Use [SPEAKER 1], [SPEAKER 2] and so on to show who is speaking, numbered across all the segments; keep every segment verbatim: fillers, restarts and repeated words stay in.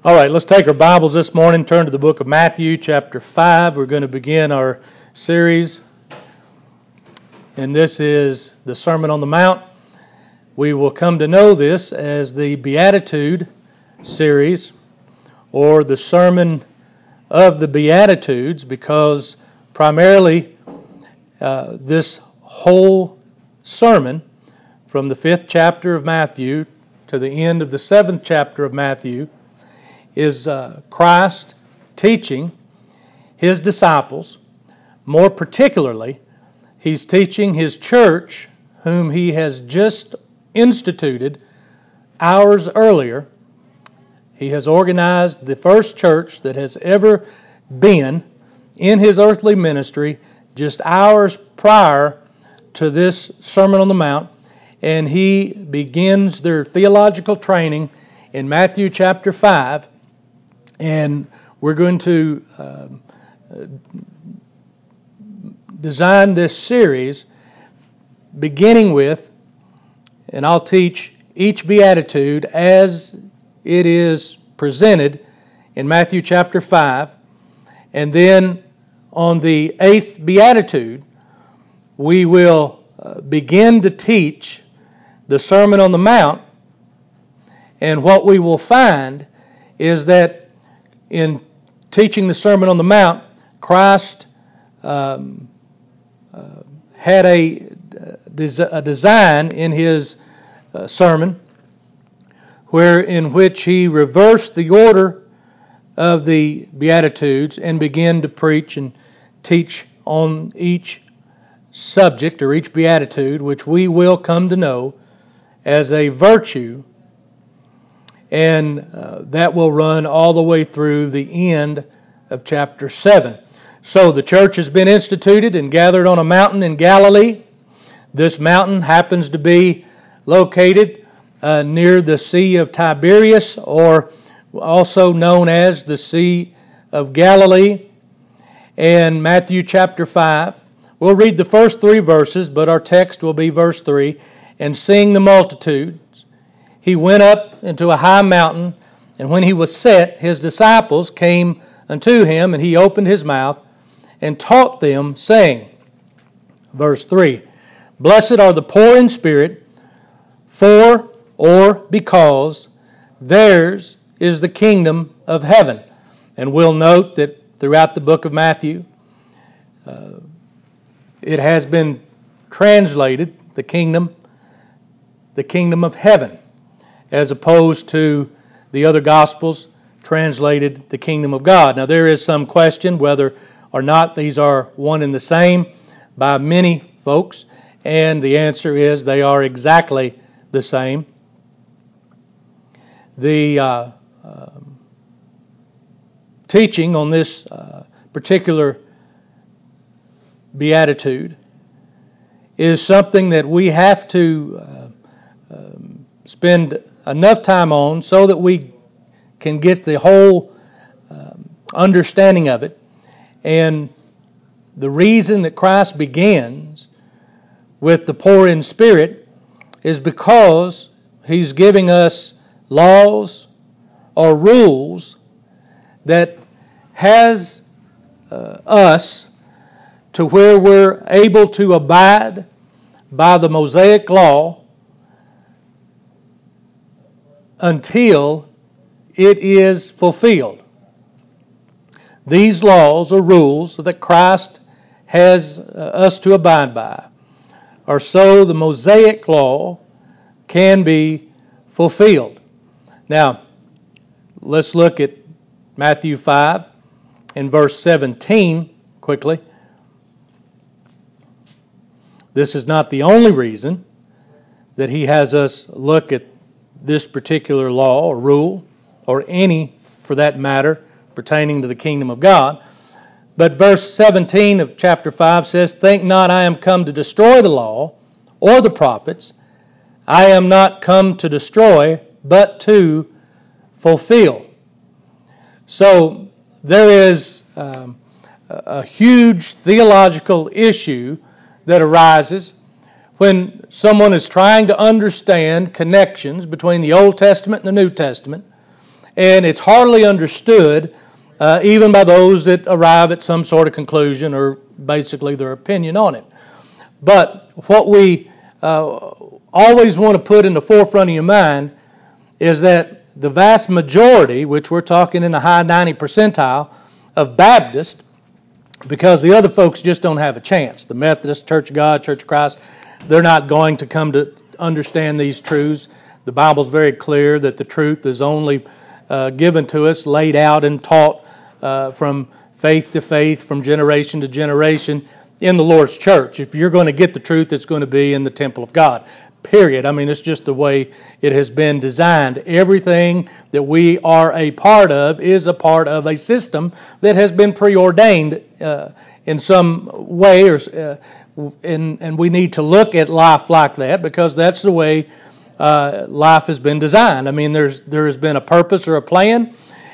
[SPEAKER 1] All right, let's take our Bibles this morning, turn to the book of Matthew, chapter five. We're going to begin our series, and this is the Sermon on the Mount. We will come to know this as the Beatitude series, or the Sermon of the Beatitudes, because primarily uh, this whole sermon, from the fifth chapter of Matthew to the end of the seventh chapter of Matthew, is uh, Christ teaching His disciples. More particularly, He's teaching His church, whom He has just instituted hours earlier. He has organized the first church that has ever been in His earthly ministry just hours prior to this Sermon on the Mount, and He begins their theological training in Matthew chapter five. And we're going to uh, design this series beginning with, and I'll teach each beatitude as it is presented in Matthew chapter five. And then on the eighth beatitude, we will uh, begin to teach the Sermon on the Mount. And what we will find is that in teaching the Sermon on the Mount, Christ um, uh, had a, a design in His uh, sermon where in which He reversed the order of the Beatitudes and began to preach and teach on each subject or each beatitude, which we will come to know as a virtue. And uh, that will run all the way through the end of chapter seven. So the church has been instituted and gathered on a mountain in Galilee. This mountain happens to be located uh, near the Sea of Tiberias, or also known as the Sea of Galilee. And Matthew chapter five, we'll read the first three verses, but our text will be verse three. And seeing the multitude, He went up into a high mountain, and when He was set, His disciples came unto Him, and He opened His mouth and taught them, saying, verse three, Blessed are the poor in spirit, for, or because, theirs is the kingdom of heaven. And we'll note that throughout the book of Matthew, uh, it has been translated, the kingdom, the kingdom of heaven, as opposed to the other Gospels translated the kingdom of God. Now there is some question whether or not these are one and the same by many folks, and the answer is they are exactly the same. The uh, uh, teaching on this uh, particular beatitude is something that we have to uh, um, spend enough time on so that we can get the whole um, understanding of it. And the reason that Christ begins with the poor in spirit is because He's giving us laws or rules that has uh, us to where we're able to abide by the Mosaic law until it is fulfilled. These laws or rules that Christ has us to abide by are so the Mosaic law can be fulfilled. Now, let's look at Matthew five and verse seventeen quickly. This is not the only reason that He has us look at this particular law or rule, or any for that matter, pertaining to the kingdom of God. But verse seventeen of chapter five says, Think not I am come to destroy the law or the prophets. I am not come to destroy, but to fulfill. So there is um, a huge theological issue that arises when someone is trying to understand connections between the Old Testament and the New Testament, and it's hardly understood uh, even by those that arrive at some sort of conclusion or basically their opinion on it. But what we uh, always want to put in the forefront of your mind is that the vast majority, which we're talking in the high ninety percentile of Baptists, because the other folks just don't have a chance. The Methodist, Church of God, Church of Christ, they're not going to come to understand these truths. The Bible's very clear that the truth is only uh, given to us, laid out and taught uh, from faith to faith, from generation to generation in the Lord's church. If you're going to get the truth, it's going to be in the temple of God. Period. I mean, it's just the way it has been designed. Everything that we are a part of is a part of a system that has been preordained uh, in some way, or uh, and, and we need to look at life like that because that's the way uh, life has been designed. I mean, there's there has been a purpose or a plan,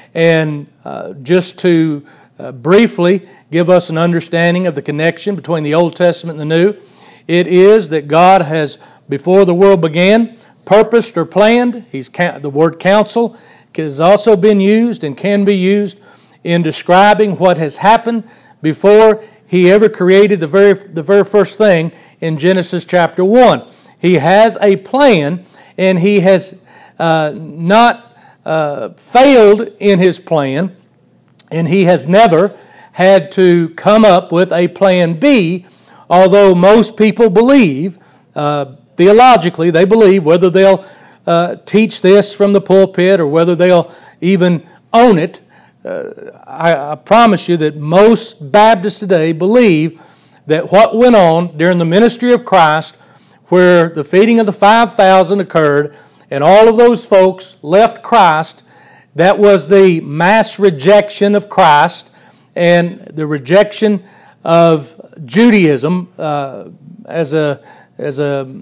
[SPEAKER 1] and uh, just to uh, briefly give us an understanding of the connection between the Old Testament and the New, it is that God has, before the world began, purposed or planned. He's the word counsel has also been used and can be used in describing what has happened before He ever created the very the very first thing in Genesis chapter one. He has a plan, and He has uh, not uh, failed in His plan, and He has never had to come up with a plan B, although most people believe uh, theologically, they believe, whether they'll uh, teach this from the pulpit or whether they'll even own it, uh, I, I promise you that most Baptists today believe that what went on during the ministry of Christ, where the feeding of the five thousand occurred and all of those folks left Christ, that was the mass rejection of Christ and the rejection of Judaism uh, as a as a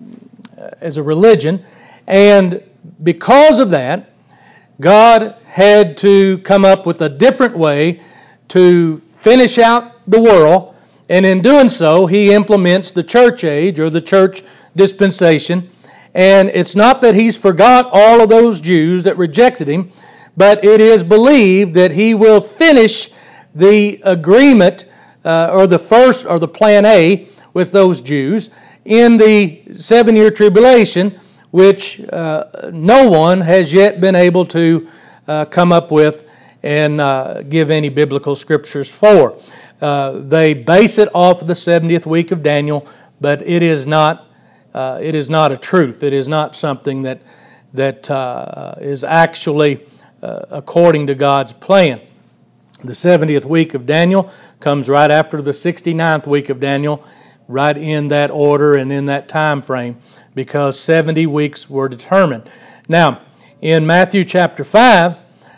[SPEAKER 1] as a religion, and because of that, God had to come up with a different way to finish out the world, and in doing so, He implements the church age or the church dispensation. And it's not that He's forgot all of those Jews that rejected Him, but it is believed that He will finish the agreement uh, or the first or the plan A with those Jews in the seven-year tribulation, which uh, no one has yet been able to uh, come up with and uh, give any biblical scriptures for. Uh, they base it off of the seventieth week of Daniel, but it is not uh, it is not a truth. It is not something that that uh, is actually uh, according to God's plan. The seventieth week of Daniel comes right after the sixty-ninth week of Daniel, right in that order and in that time frame, because seventy weeks were determined. Now, in Matthew chapter five,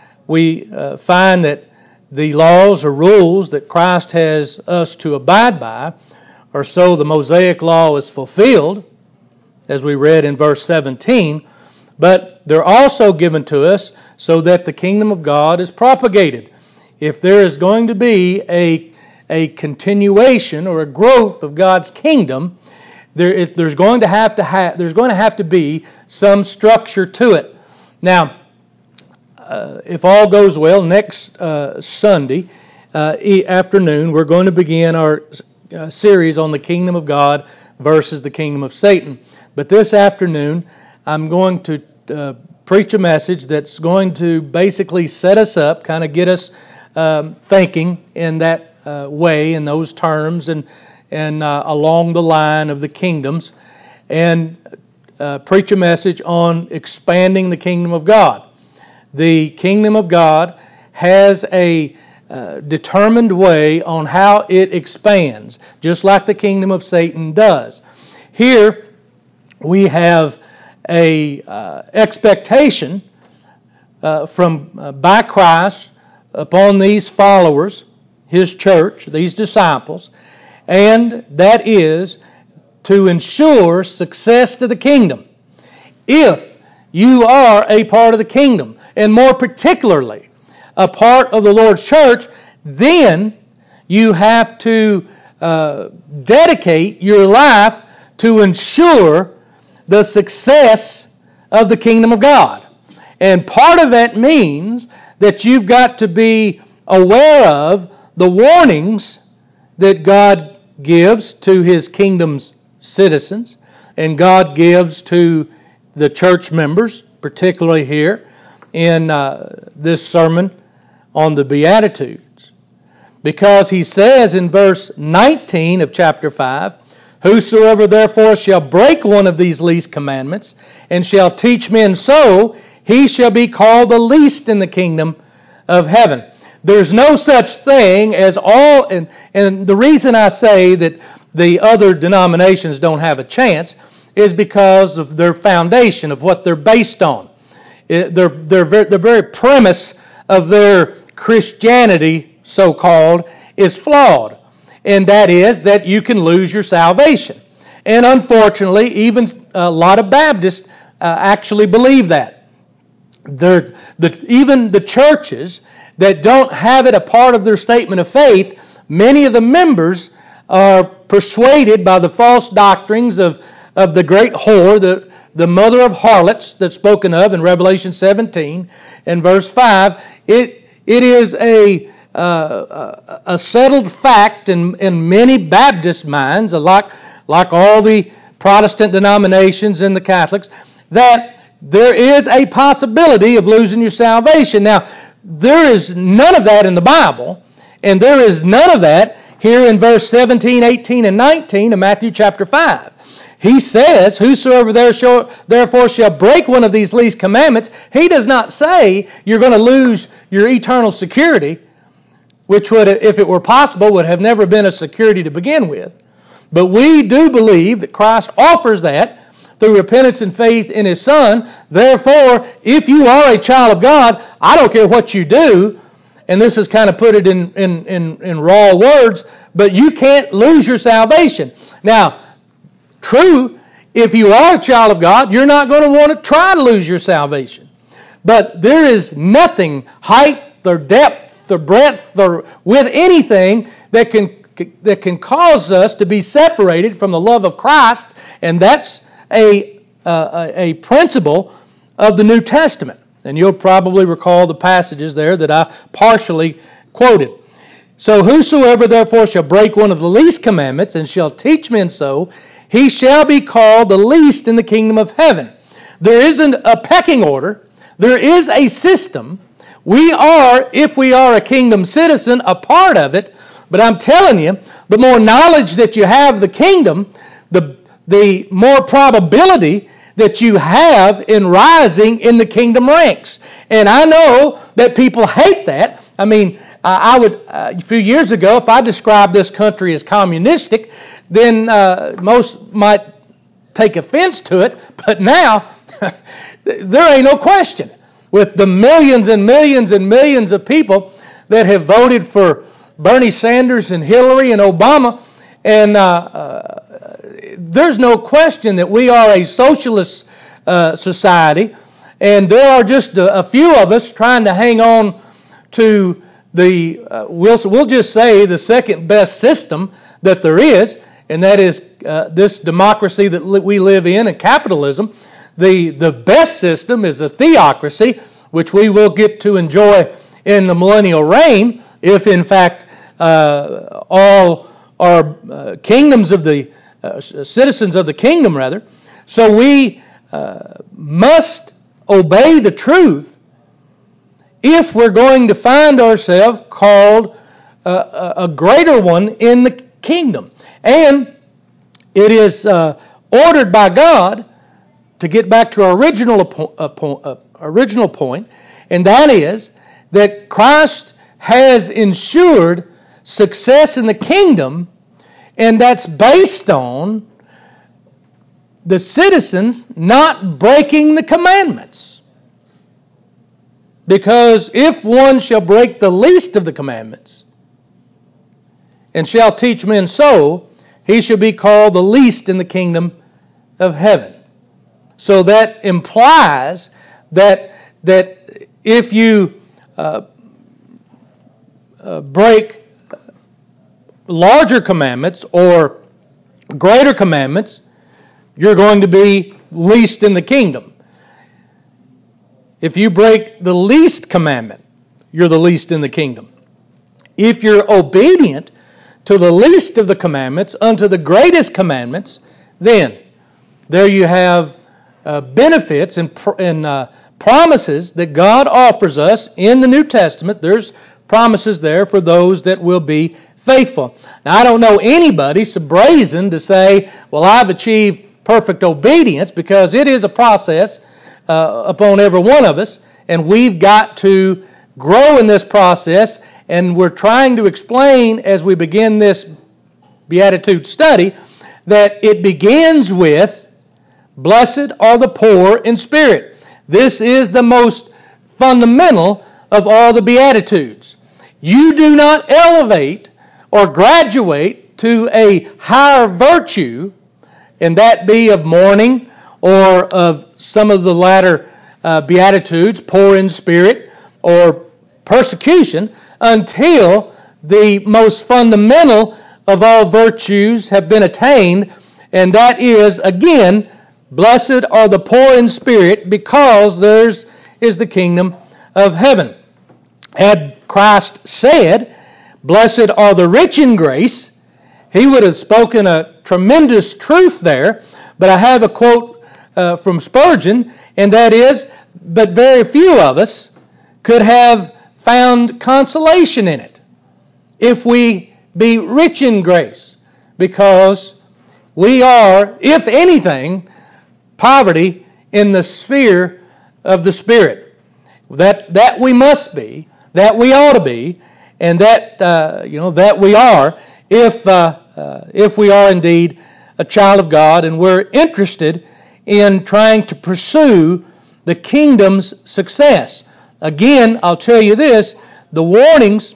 [SPEAKER 1] we uh, find that the laws or rules that Christ has us to abide by, or so the Mosaic law is fulfilled, as we read in verse seventeen, but they're also given to us so that the kingdom of God is propagated. If there is going to be a a continuation or a growth of God's kingdom, there, if there's going to have to ha- there's going to have to be some structure to it. Now, uh, if all goes well, next uh, Sunday uh, e- afternoon we're going to begin our uh, series on the kingdom of God versus the kingdom of Satan. But this afternoon, I'm going to uh, preach a message that's going to basically set us up, kind of get us um, thinking in that Uh, way in those terms and and uh, along the line of the kingdoms, and uh, preach a message on expanding the kingdom of God. The kingdom of God has a uh, determined way on how it expands, just like the kingdom of Satan does. Here we have a uh, expectation uh, from uh, by Christ upon these followers, His church, these disciples, and that is to ensure success to the kingdom. If you are a part of the kingdom, and more particularly a part of the Lord's church, then you have to uh, dedicate your life to ensure the success of the kingdom of God. And part of that means that you've got to be aware of the warnings that God gives to His kingdom's citizens, and God gives to the church members, particularly here in uh, this sermon on the Beatitudes. Because He says in verse nineteen of chapter five, "Whosoever therefore shall break one of these least commandments, and shall teach men so, he shall be called the least in the kingdom of heaven." There's no such thing as all, and, and the reason I say that the other denominations don't have a chance is because of their foundation, of what they're based on. It, their, their, the very premise of their Christianity, so-called, is flawed. And that is that you can lose your salvation. And unfortunately, even a lot of Baptists uh, actually believe that. They're, the, even the churches that don't have it a part of their statement of faith, many of the members are persuaded by the false doctrines of, of the great whore, the, the mother of harlots that's spoken of in Revelation seventeen and verse five. It, it is a, uh, a settled fact in, in many Baptist minds, like, like all the Protestant denominations and the Catholics, that there is a possibility of losing your salvation. Now, there is none of that in the Bible, and there is none of that here in verse seventeen, eighteen, and nineteen of Matthew chapter five. He says, "Whosoever therefore shall break one of these least commandments," He does not say you're going to lose your eternal security, which would, if it were possible, would have never been a security to begin with. But we do believe that Christ offers that through repentance and faith in His Son. Therefore, if you are a child of God, I don't care what you do, and this is kind of put it in, in, in, in raw words, but you can't lose your salvation. Now, true, if you are a child of God, you're not going to want to try to lose your salvation. But there is nothing, height or depth or breadth or with anything that can, that can cause us to be separated from the love of Christ, and that's A, uh, a principle of the New Testament. And you'll probably recall the passages there that I partially quoted. "So whosoever therefore shall break one of the least commandments and shall teach men so, he shall be called the least in the kingdom of heaven." There isn't a pecking order. There is a system. We are, if we are a kingdom citizen, a part of it. But I'm telling you, the more knowledge that you have of the kingdom, the the more probability that you have in rising in the kingdom ranks. And I know that people hate that. I mean, I would, uh, a few years ago, if I described this country as communistic, then uh, most might take offense to it. But now, there ain't no question. With the millions and millions and millions of people that have voted for Bernie Sanders and Hillary and Obama, and uh, uh, there's no question that we are a socialist uh, society, and there are just a, a few of us trying to hang on to the, uh, we'll, we'll just say, the second best system that there is, and that is uh, this democracy that we live in and capitalism. The, the best system is a theocracy, which we will get to enjoy in the millennial reign, if in fact uh, all are uh, kingdoms of the uh, citizens of the kingdom, rather. So we uh, must obey the truth if we're going to find ourselves called uh, a greater one in the kingdom. And it is uh, ordered by God, to get back to our original uh, uh, original point, and that is that Christ has ensured success in the kingdom, and that's based on the citizens not breaking the commandments. Because if one shall break the least of the commandments and shall teach men so, he shall be called the least in the kingdom of heaven. So that implies that that if you uh, uh, break larger commandments or greater commandments, you're going to be least in the kingdom. If you break the least commandment, you're the least in the kingdom. If you're obedient to the least of the commandments unto the greatest commandments, then there you have uh, benefits and, and uh, promises that God offers us in the New Testament. There's promises there for those that will be faithful. Now, I don't know anybody so brazen to say, well, I've achieved perfect obedience, because it is a process uh, upon every one of us, and we've got to grow in this process, and we're trying to explain as we begin this Beatitude study that it begins with, blessed are the poor in spirit. This is the most fundamental of all the Beatitudes. You do not elevate or graduate to a higher virtue, and that be of mourning or of some of the latter uh, Beatitudes, poor in spirit, or persecution, until the most fundamental of all virtues have been attained, and that is, again, blessed are the poor in spirit, because theirs is the kingdom of heaven. Had Christ said, blessed are the rich in grace, he would have spoken a tremendous truth there. But I have a quote uh, from Spurgeon, and that is, but very few of us could have found consolation in it if we be rich in grace, because we are, if anything, poverty in the sphere of the Spirit. That that we must be, that we ought to be, and that uh, you know that we are, if uh, uh, if we are indeed a child of God, and we're interested in trying to pursue the kingdom's success. Again, I'll tell you this: the warnings,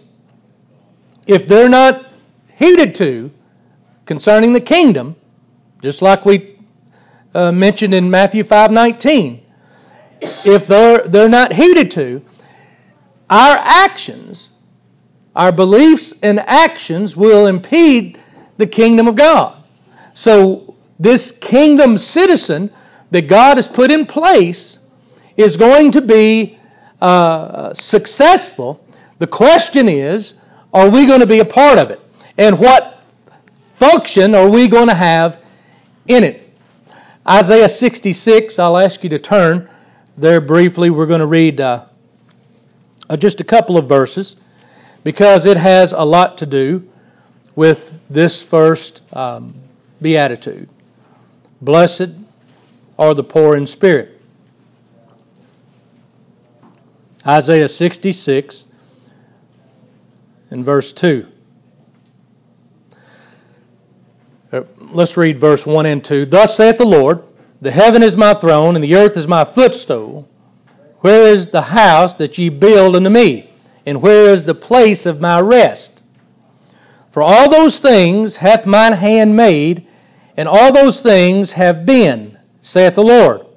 [SPEAKER 1] if they're not heeded to concerning the kingdom, just like we uh, mentioned in Matthew five nineteen, if they're they're not heeded to, our actions, our beliefs and actions will impede the kingdom of God. So this kingdom citizen that God has put in place is going to be uh, successful. The question is, are we going to be a part of it? And what function are we going to have in it? Isaiah sixty-six, I'll ask you to turn there briefly. We're going to read uh, just a couple of verses, because it has a lot to do with this first um, beatitude. Blessed are the poor in spirit. Isaiah sixty-six and verse two. Let's read verse one and two. Thus saith the Lord, the heaven is my throne, and the earth is my footstool. Where is the house that ye build unto me? And where is the place of my rest? For all those things hath mine hand made, and all those things have been, saith the Lord.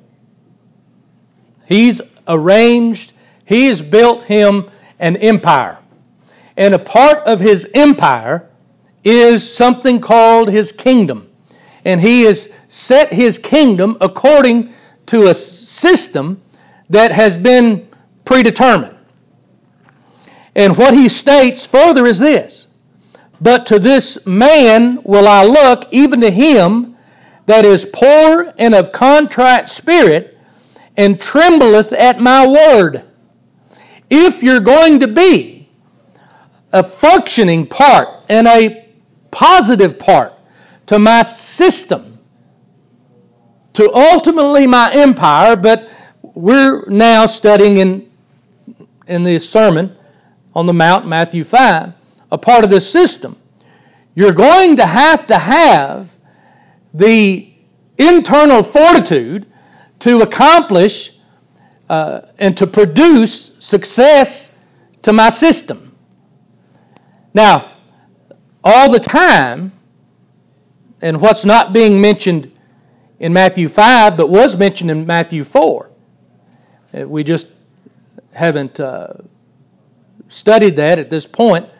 [SPEAKER 1] He's arranged, he has built him an empire. And a part of his empire is something called his kingdom. And he has set his kingdom according to a system that has been predetermined. And what he states further is this: but to this man will I look, even to him that is poor and of contrite spirit, and trembleth at my word. If you're going to be a functioning part and a positive part to my system, to ultimately my empire, but we're now studying in, in this sermon on the Mount, Matthew five, a part of this system, you're going to have to have the internal fortitude to accomplish uh, and to produce success to my system. Now, all the time, and what's not being mentioned in Matthew five, but was mentioned in Matthew four, we just haven't uh, studied that at this point,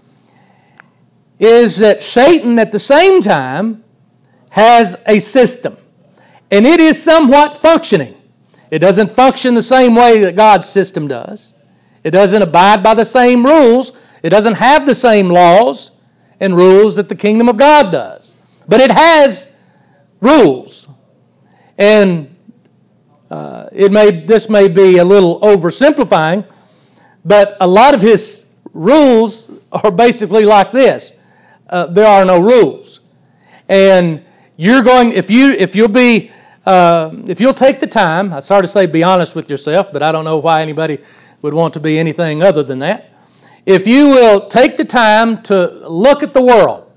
[SPEAKER 1] is that Satan at the same time has a system. And it is somewhat functioning. It doesn't function the same way that God's system does. It doesn't abide by the same rules. It doesn't have the same laws and rules that the kingdom of God does. But it has rules. And uh, it may this may be a little oversimplifying, but a lot of his rules are basically like this. Uh, there are no rules. And you're going, if you if you'll be uh, if you'll take the time, I started to say be honest with yourself, but I don't know why anybody would want to be anything other than that. If you will take the time to look at the world,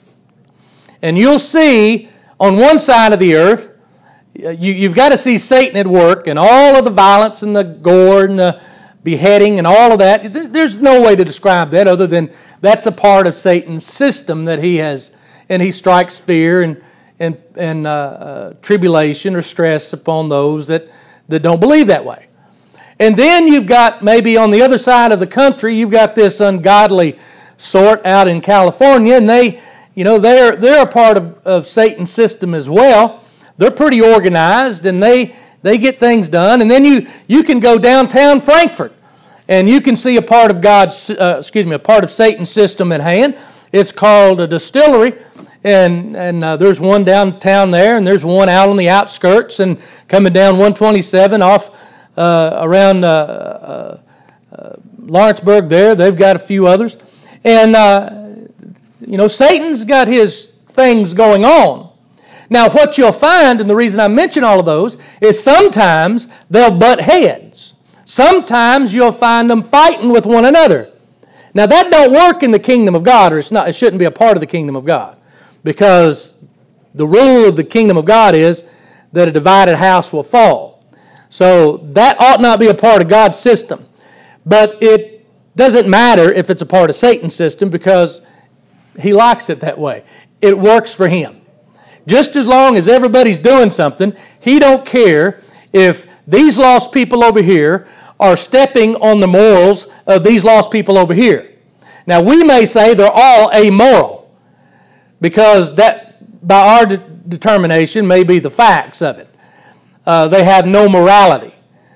[SPEAKER 1] and you'll see on one side of the earth, you, you've got to see Satan at work and all of the violence and the gore and the beheading and all of that. There's no way to describe that other than that's a part of Satan's system that he has, and he strikes fear and and and uh, uh, tribulation or stress upon those that, that don't believe that way. And then you've got maybe on the other side of the country, you've got this ungodly sort out in California, and they, you know, they're they're a part of, of Satan's system as well. They're pretty organized, and they they get things done. And then you you can go downtown Frankfurt, and you can see a part of God's, uh, excuse me, a part of Satan's system at hand. It's called a distillery, and and uh, there's one downtown there, and there's one out on the outskirts, and coming down one twenty-seven off uh, around uh, uh, uh, Lawrenceburg there. They've got a few others, and uh, you know, Satan's got his things going on. Now, what you'll find, and the reason I mention all of those, is sometimes they'll butt heads. Sometimes you'll find them fighting with one another. Now, that don't work in the kingdom of God, or it's not. It shouldn't be a part of the kingdom of God, because the rule of the kingdom of God is that a divided house will fall. So that ought not be a part of God's system. But it doesn't matter if it's a part of Satan's system, because he likes it that way. It works for him. Just as long as everybody's doing something, he don't care if these lost people over here are stepping on the morals of these lost people over here. Now, we may say they're all amoral, because that, by our de- determination, may be the facts of it. Uh, they have no morality.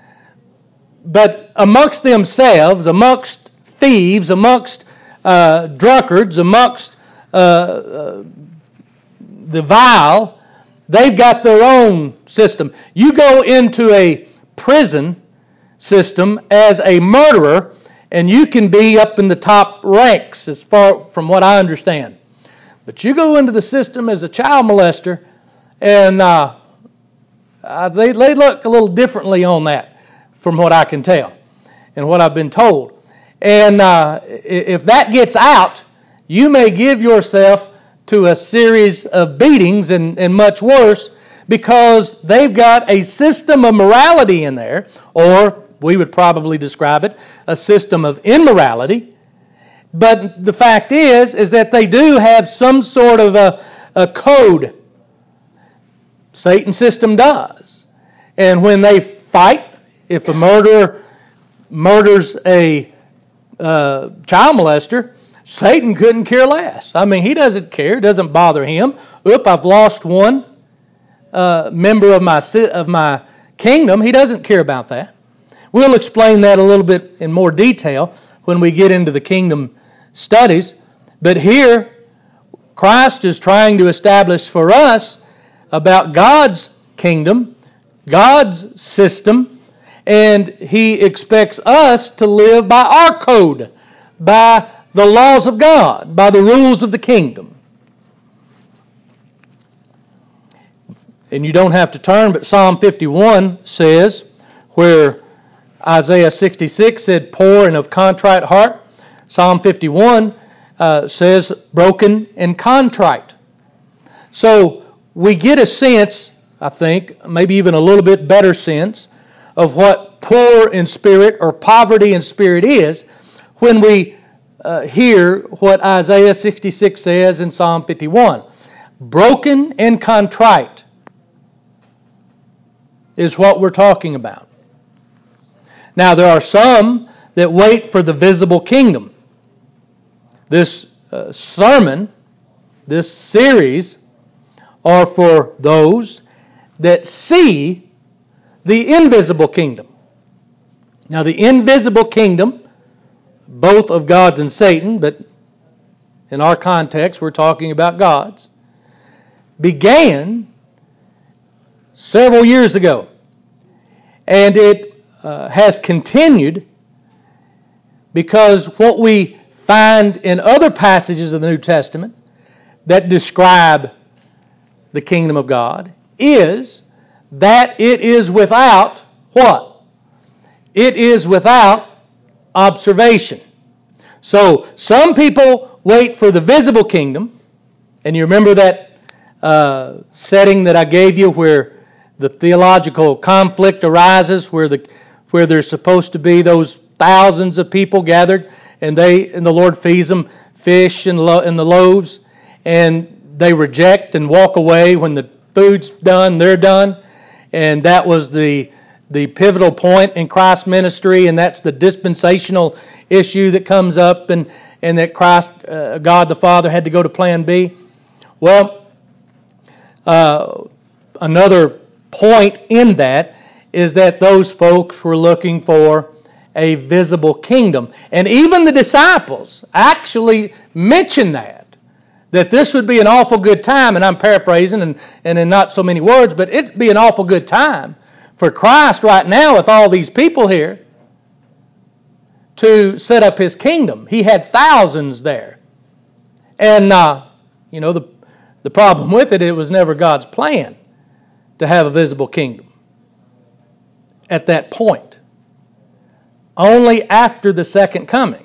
[SPEAKER 1] But amongst themselves, amongst thieves, amongst uh, drunkards, amongst uh, uh, the vile, they've got their own system. You go into a prison system as a murderer, and you can be up in the top ranks as far from what I understand. But you go into the system as a child molester, and uh, uh, they, they look a little differently on that from what I can tell and what I've been told. And uh, if that gets out, you may give yourself to a series of beatings and, and much worse, because they've got a system of morality in there, or we would probably describe it, a system of immorality. But the fact is, is that they do have some sort of a, a code. Satan's system does. And when they fight, if a murderer murders a uh, child molester, Satan couldn't care less. I mean, he doesn't care. It doesn't bother him. Oop, I've lost one uh, member of my of my kingdom. He doesn't care about that. We'll explain that a little bit in more detail when we get into the kingdom studies. But here, Christ is trying to establish for us about God's kingdom, God's system, and He expects us to live by our code, by the laws of God, by the rules of the kingdom. And you don't have to turn, but Psalm fifty-one says, where Isaiah sixty-six said, poor and of contrite heart, Psalm fifty-one uh, says, broken and contrite. So we get a sense, I think, maybe even a little bit better sense, of what poor in spirit or poverty in spirit is when we uh, hear what Isaiah sixty-six says in Psalm fifty-one. Broken and contrite is what we're talking about. Now, there are some that wait for the visible kingdom. This uh, sermon, this series, are for those that see the invisible kingdom. Now, the invisible kingdom, both of God's and Satan, but in our context, we're talking about God's, began several years ago. And it uh, has continued because what we find in other passages of the New Testament that describe the kingdom of God is that it is without what? It is without observation. So some people wait for the visible kingdom, and you remember that uh, setting that I gave you where the theological conflict arises, where the where there's supposed to be those thousands of people gathered, and they and the Lord feeds them fish and, lo- and the loaves, and they reject and walk away when the food's done, they're done, and that was the the pivotal point in Christ's ministry, and that's the dispensational issue that comes up, and and that Christ, uh, God the Father, had to go to Plan B. Well, uh, another point in that is that those folks were looking for a visible kingdom. And even the disciples actually mentioned that, that this would be an awful good time, and I'm paraphrasing and, and in not so many words, but it'd be an awful good time for Christ right now with all these people here to set up His kingdom. He had thousands there. And, uh, you know, the, the problem with it, it was never God's plan to have a visible kingdom at that point. Only after the second coming.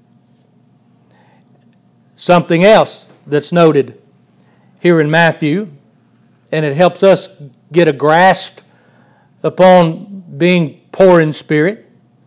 [SPEAKER 1] Something else that's noted here in Matthew, and it helps us get a grasp upon being poor in spirit,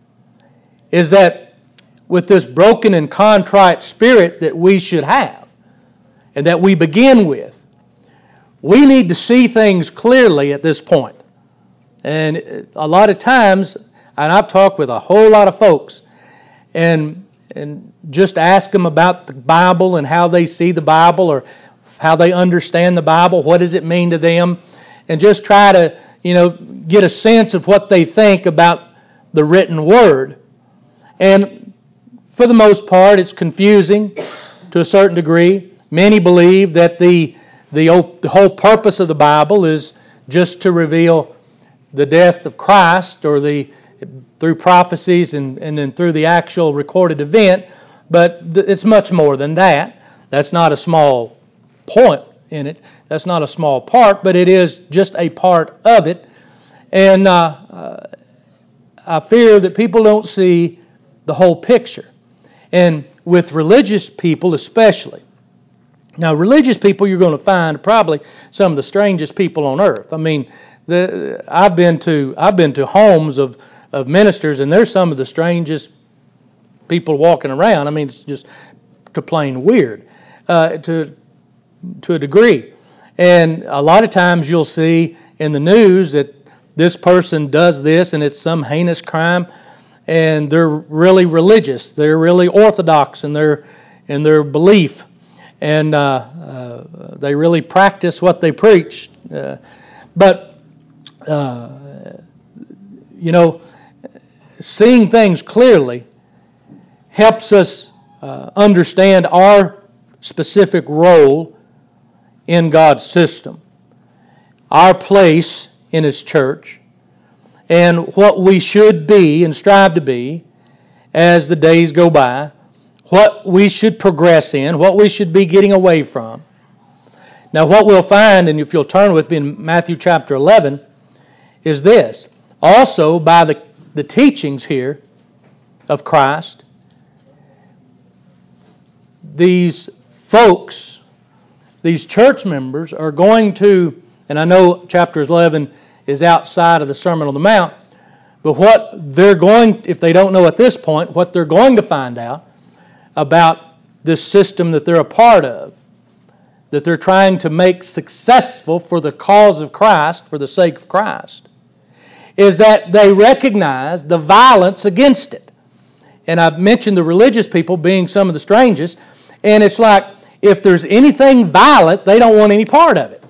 [SPEAKER 1] is that with this broken and contrite spirit that we should have, and that we begin with, we need to see things clearly at this point. And a lot of times, and I've talked with a whole lot of folks, and and just ask them about the Bible and how they see the Bible or how they understand the Bible, what does it mean to them, and just try to, you know, get a sense of what they think about the written Word. And for the most part, it's confusing to a certain degree. Many believe that the the, the whole purpose of the Bible is just to reveal the death of Christ, or the through prophecies and, and then through the actual recorded event, but th- it's much more than that. That's not a small point in it. That's not a small part, but it is just a part of it. And uh, uh, I fear that people don't see the whole picture. And with religious people especially. Now, religious people you're going to find probably some of the strangest people on earth. I mean, the, I've been to I've been to homes of of ministers, and they're some of the strangest people walking around. I mean, it's just to plain weird uh, to to a degree. And a lot of times you'll see in the news that this person does this, and it's some heinous crime, and they're really religious. They're really orthodox in their in their belief, and uh, uh, they really practice what they preach. Uh, but uh, you know. Seeing things clearly helps us uh, understand our specific role in God's system, our place in His church, and what we should be and strive to be as the days go by, what we should progress in, what we should be getting away from. Now, what we'll find, and if you'll turn with me in Matthew chapter eleven, is this. Also, by the the teachings here of Christ, these folks, these church members are going to, and I know chapter eleven is outside of the Sermon on the Mount, but what they're going, if they don't know at this point, what they're going to find out about this system that they're a part of, that they're trying to make successful for the cause of Christ, for the sake of Christ, is that they recognize the violence against it. And I've mentioned the religious people being some of the strangest, and it's like if there's anything violent, they don't want any part of it.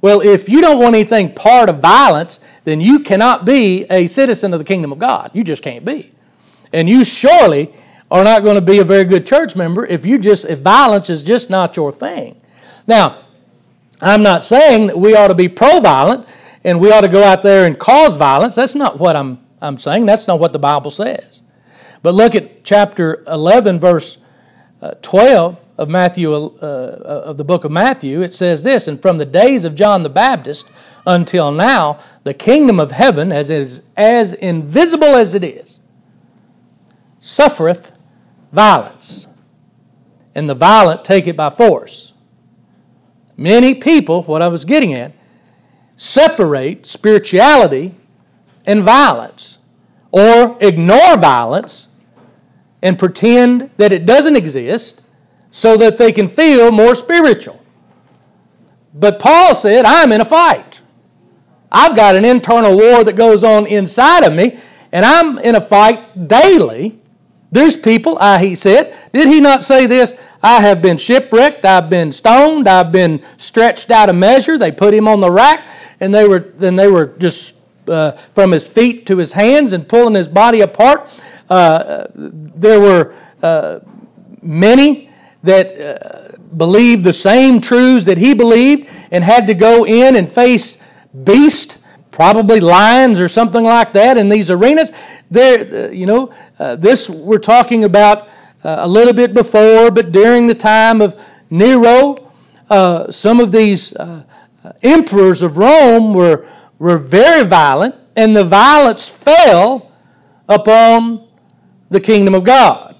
[SPEAKER 1] Well, if you don't want anything part of violence, then you cannot be a citizen of the kingdom of God. You just can't be. And you surely are not going to be a very good church member if you just if violence is just not your thing. Now, I'm not saying that we ought to be pro-violent and we ought to go out there and cause violence. That's not what I'm I'm saying. That's not what the Bible says. But look at chapter eleven, verse uh, twelve of Matthew, uh, of the book of Matthew. It says this, "And from the days of John the Baptist until now, the kingdom of heaven, as is as invisible as it is, suffereth violence, and the violent take it by force." Many people, what I was getting at, separate spirituality and violence, or ignore violence and pretend that it doesn't exist so that they can feel more spiritual. But Paul said, I'm in a fight. I've got an internal war that goes on inside of me, and I'm in a fight daily. There's people, uh, he said, did he not say this? I have been shipwrecked, I've been stoned, I've been stretched out of measure. They put him on the rack, and they were then they were just uh, from his feet to his hands and pulling his body apart. Uh, there were uh, many that uh, believed the same truths that he believed and had to go in and face beasts, probably lions or something like that in these arenas. There, uh, you know, uh, this we're talking about uh, a little bit before, but during the time of Nero, uh, some of these uh, emperors of Rome were were very violent, and the violence fell upon the kingdom of God.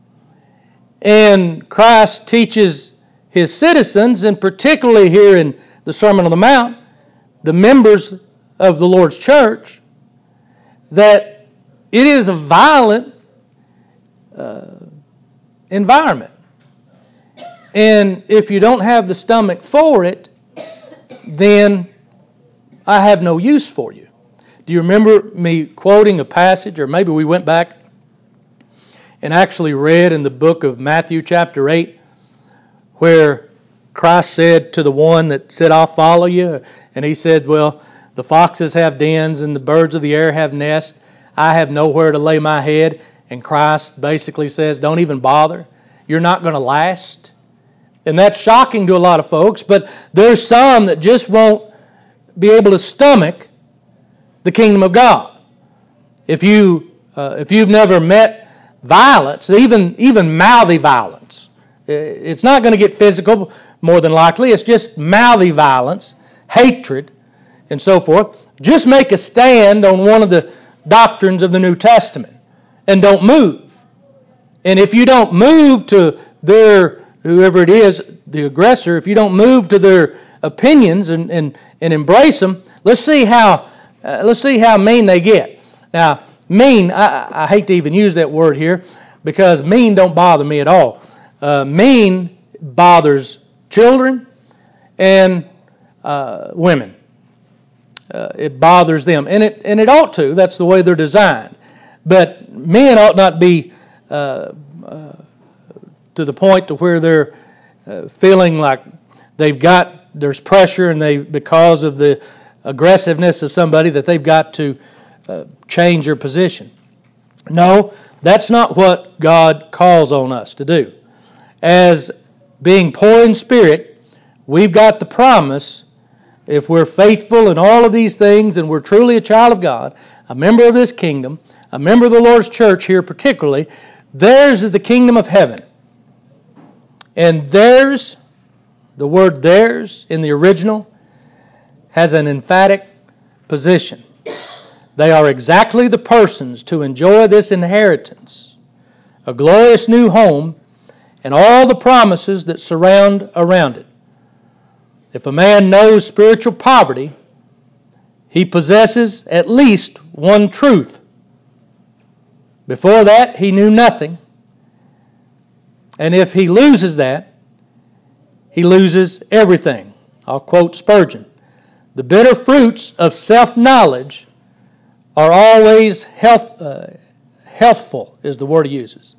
[SPEAKER 1] And Christ teaches his citizens, and particularly here in the Sermon on the Mount, the members of the Lord's church, that it is a violent uh, environment. And if you don't have the stomach for it, then I have no use for you. Do you remember me quoting a passage, or maybe we went back and actually read in the book of Matthew chapter eight, where Christ said to the one that said, I'll follow you, and he said, well, the foxes have dens and the birds of the air have nests. I have nowhere to lay my head. And Christ basically says, don't even bother. You're not going to last. And that's shocking to a lot of folks, but there's some that just won't be able to stomach the kingdom of God. If you uh, if you've never met violence, even even mouthy violence, it's not going to get physical more than likely. It's just mouthy violence, hatred, and so forth. Just make a stand on one of the doctrines of the New Testament and don't move. And if you don't move to their, whoever it is, the aggressor, if you don't move to their opinions and, and, and embrace them, let's see how uh, let's see how mean they get. Now, mean, I, I hate to even use that word here because mean don't bother me at all. Uh, mean bothers children and uh, women. Uh, it bothers them, and it and it ought to. That's the way they're designed. But men ought not be uh, uh, to the point to where they're uh, feeling like they've got there's pressure, and they because of the aggressiveness of somebody that they've got to uh, change their position. No, that's not what God calls on us to do. As being poor in spirit, we've got the promise. If we're faithful in all of these things and we're truly a child of God, a member of this kingdom, a member of the Lord's church here particularly, theirs is the kingdom of heaven. And theirs, the word theirs in the original, has an emphatic position. They are exactly the persons to enjoy this inheritance, a glorious new home, and all the promises that surround around it. If a man knows spiritual poverty, he possesses at least one truth. Before that, he knew nothing. And if he loses that, he loses everything. I'll quote Spurgeon. The bitter fruits of self-knowledge are always health, uh, healthful, is the word he uses,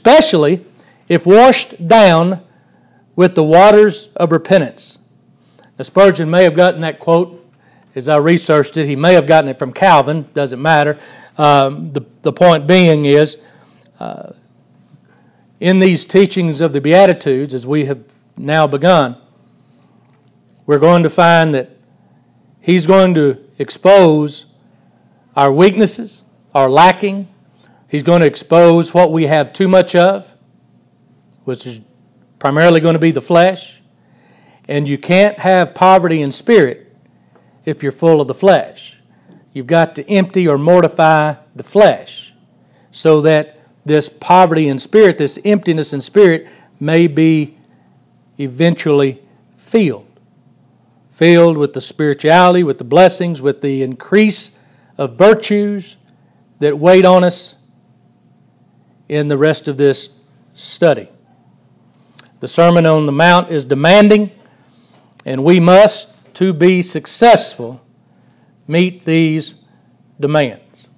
[SPEAKER 1] especially if washed down with the waters of repentance. Now, Spurgeon may have gotten that quote, as I researched it, he may have gotten it from Calvin, doesn't matter. Um, the, the point being is, uh, in these teachings of the Beatitudes, as we have now begun, we're going to find that he's going to expose our weaknesses, our lacking. He's going to expose what we have too much of, which is primarily going to be the flesh. And you can't have poverty in spirit if you're full of the flesh. You've got to empty or mortify the flesh so that this poverty in spirit, this emptiness in spirit, may be eventually filled. Filled with the spirituality, with the blessings, with the increase of virtues that wait on us in the rest of this study. The Sermon on the Mount is demanding, and we must, to be successful, meet these demands.